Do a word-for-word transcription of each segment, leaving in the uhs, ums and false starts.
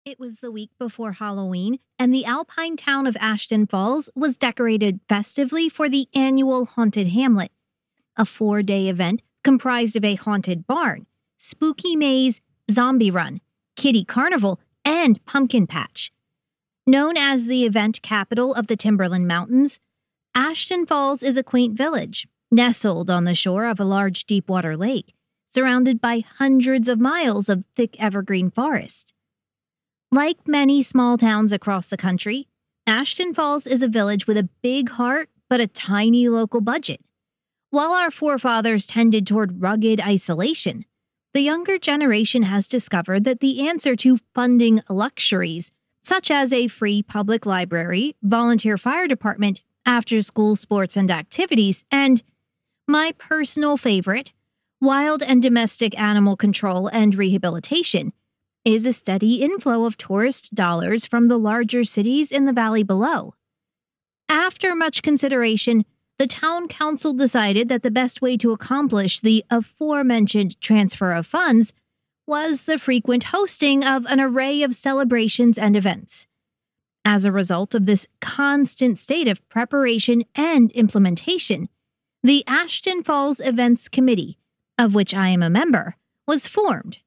It was the week before Halloween, and the alpine town of Ashton Falls was decorated festively for the annual Haunted Hamlet, a four-day event comprised of a haunted barn, spooky maze, zombie run, kitty carnival, and pumpkin patch. Known as the event capital of the Timberland Mountains, Ashton Falls is a quaint village, nestled on the shore of a large deep-water lake, surrounded by hundreds of miles of thick evergreen forest. Like many small towns across the country, Ashton Falls is a village with a big heart but a tiny local budget. While our forefathers tended toward rugged isolation, the younger generation has discovered that the answer to funding luxuries, such as a free public library, volunteer fire department, after-school sports and activities, and, my personal favorite, wild and domestic animal control and rehabilitation, is a steady inflow of tourist dollars from the larger cities in the valley below. After much consideration, the town council decided that the best way to accomplish the aforementioned transfer of funds was the frequent hosting of an array of celebrations and events. As a result of this constant state of preparation and implementation, the Ashton Falls Events Committee, of which I am a member, was formed.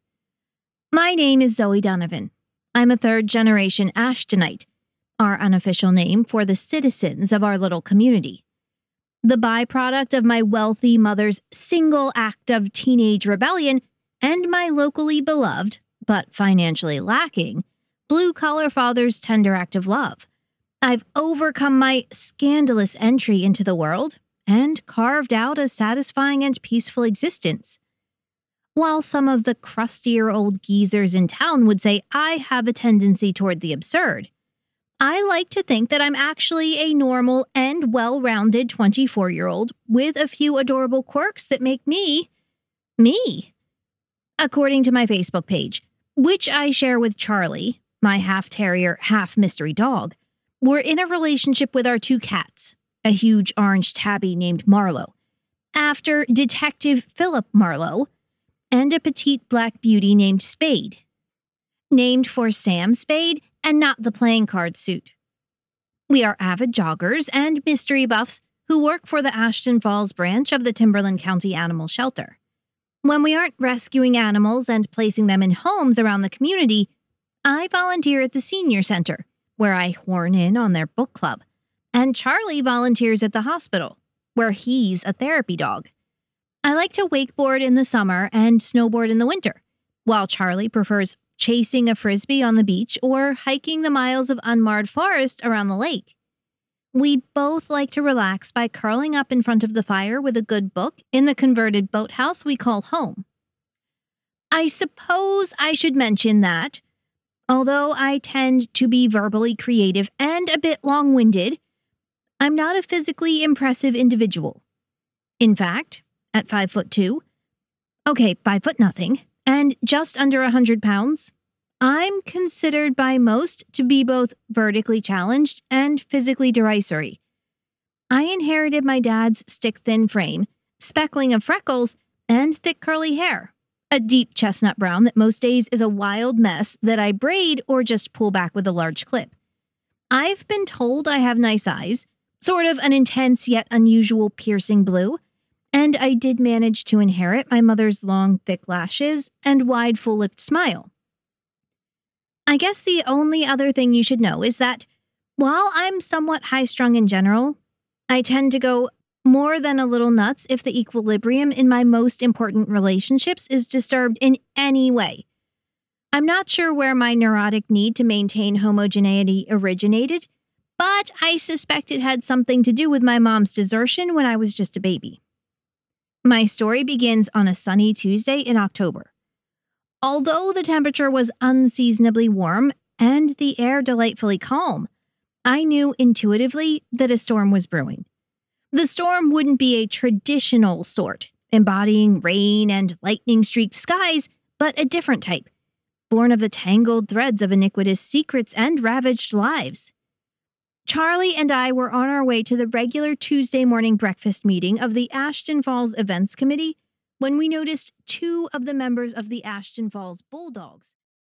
My name is Zoe Donovan. I'm a third-generation Ashtonite, our unofficial name for the citizens of our little community. The byproduct of my wealthy mother's single act of teenage rebellion and my locally beloved, but financially lacking, blue-collar father's tender act of love. I've overcome my scandalous entry into the world and carved out a satisfying and peaceful existence. While some of the crustier old geezers in town would say I have a tendency toward the absurd, I like to think that I'm actually a normal and well-rounded twenty-four-year-old with a few adorable quirks that make me, me. According to my Facebook page, which I share with Charlie, my half-terrier, half-mystery dog, we're in a relationship with our two cats, a huge orange tabby named Marlowe, after Detective Philip Marlowe, and a petite black beauty named Spade, named for Sam Spade and not the playing card suit. We are avid joggers and mystery buffs who work for the Ashton Falls branch of the Timberland County Animal Shelter. When we aren't rescuing animals and placing them in homes around the community, I volunteer at the senior center, where I horn in on their book club, and Charlie volunteers at the hospital, where he's a therapy dog. I like to wakeboard in the summer and snowboard in the winter, while Charlie prefers chasing a frisbee on the beach or hiking the miles of unmarred forest around the lake. We both like to relax by curling up in front of the fire with a good book in the converted boathouse we call home. I suppose I should mention that, although I tend to be verbally creative and a bit long-winded, I'm not a physically impressive individual. In fact, at five foot two, okay, five foot nothing, and just under a hundred pounds, I'm considered by most to be both vertically challenged and physically derisory. I inherited my dad's stick-thin frame, speckling of freckles, and thick curly hair, a deep chestnut brown that most days is a wild mess that I braid or just pull back with a large clip. I've been told I have nice eyes, sort of an intense yet unusual piercing blue, and I did manage to inherit my mother's long, thick lashes and wide, full-lipped smile. I guess the only other thing you should know is that, while I'm somewhat high-strung in general, I tend to go more than a little nuts if the equilibrium in my most important relationships is disturbed in any way. I'm not sure where my neurotic need to maintain homogeneity originated, but I suspect it had something to do with my mom's desertion when I was just a baby. My story begins on a sunny Tuesday in October. Although the temperature was unseasonably warm and the air delightfully calm, I knew intuitively that a storm was brewing. The storm wouldn't be a traditional sort, embodying rain and lightning-streaked skies, but a different type, born of the tangled threads of iniquitous secrets and ravaged lives. Charlie and I were on our way to the regular Tuesday morning breakfast meeting of the Ashton Falls Events Committee when we noticed two of the members of the Ashton Falls Bulldogs